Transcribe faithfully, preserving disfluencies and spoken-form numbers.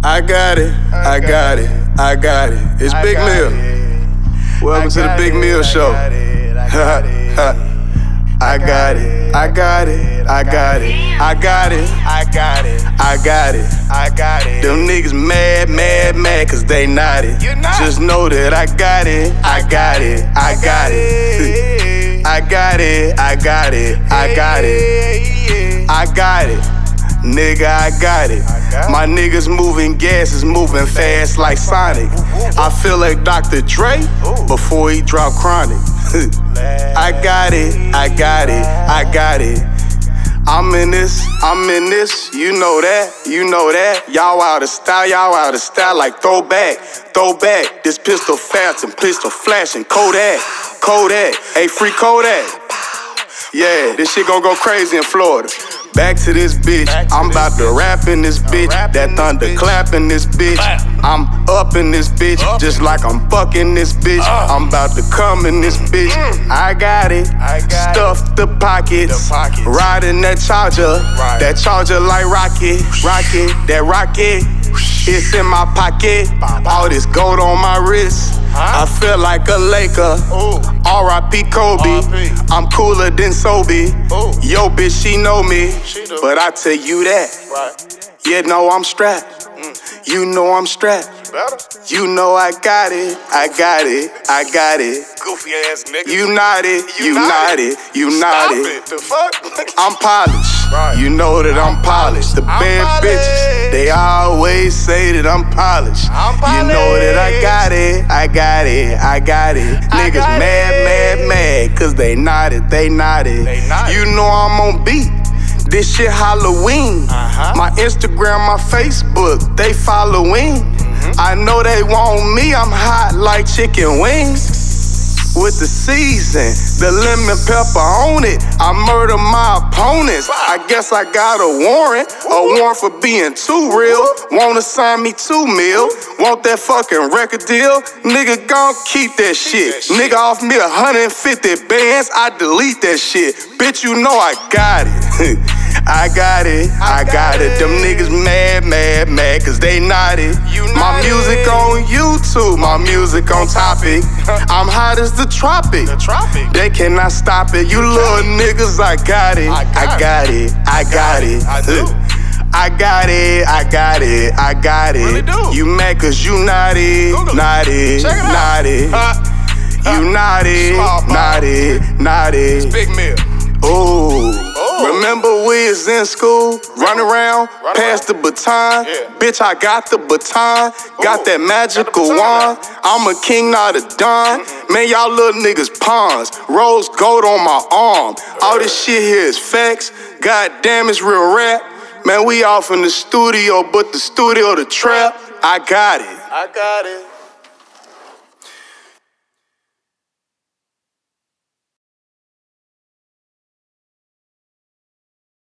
I got it, I got it, I got it. It's Big Mill. Welcome to the Big Mill Show. I got it, I got it, I got it, I got it, I got it, I got it, I got it. Them niggas mad, mad, mad, cause they not it. Just know that I got it, I got it, I got it. I got it, I got it, I got it. I got it. Nigga, I got it. My niggas moving gas is moving fast like Sonic. I feel like Doctor Dre before he dropped Chronic. I got it, I got it, I got it. I'm in this, I'm in this, you know that, you know that. Y'all out of style, y'all out of style like throwback, throwback. This pistol fast and pistol flashing, Kodak, Kodak, hey free Kodak. Yeah, this shit gon' go crazy in Florida. Back to this bitch, I'm about to rap in this bitch. That thunder clap in this bitch. I'm up in this bitch, just like I'm fucking this bitch. I'm about to come in this bitch. I got it, stuff the pockets. Riding that charger, that charger like rocket, rocket, that rocket. It's in my pocket, all this gold on my wrist. I feel like a Laker, R I P Kobe. I'm cooler than Sobe. Yo, bitch, she know me, but I tell you that. Yeah, no, I'm strapped. You know I'm strapped. You know I got it, I got it, I got it. Goofy ass nigga. You not it, you not it, you not it. The fuck? I'm polished. Right. You know that I'm polished. The bad polished. bitches, they always say that I'm polished. I'm You know that I got it, I got it, I got it. I Niggas got mad, it. mad, mad, cause they not it, they not it. They not it. You know I'm on beat. This shit Halloween. Uh-huh. My Instagram, my Facebook, they following. Mm-hmm. I know they want me, I'm hot like chicken wings. With the season, the lemon pepper on it, I murder my opponents. I guess I got a warrant, a warrant for being too real. Wanna sign me two mil, want that fucking record deal? Nigga gon' keep that shit. Nigga off me one hundred fifty bands, I delete that shit. Bitch, you know I got it. I got it, I got it. Them niggas mad, mad, mad, cause they not it. My music on YouTube, my music on topic. I'm hot as the tropic. The tropic. They cannot stop it. You little niggas, I got it. I got it, I got it. I do. I got it, I got it, I got it. Really do. You mad cause you not it, Google it. not it, Check it out. not it. Uh, You not it, Small ball. not it, not it. Big Mill. Ooh. Oh. Remember we was in school, run around, Run pass the baton. Yeah. Bitch, I got the baton, got Ooh. that magical Got the baton. wand. I'm a king, not a don. Man, y'all little niggas pawns. Rose gold on my arm. All this shit here is facts. God damn, it's real rap. Man, we off in the studio, but the studio the trap. I got it. I got it.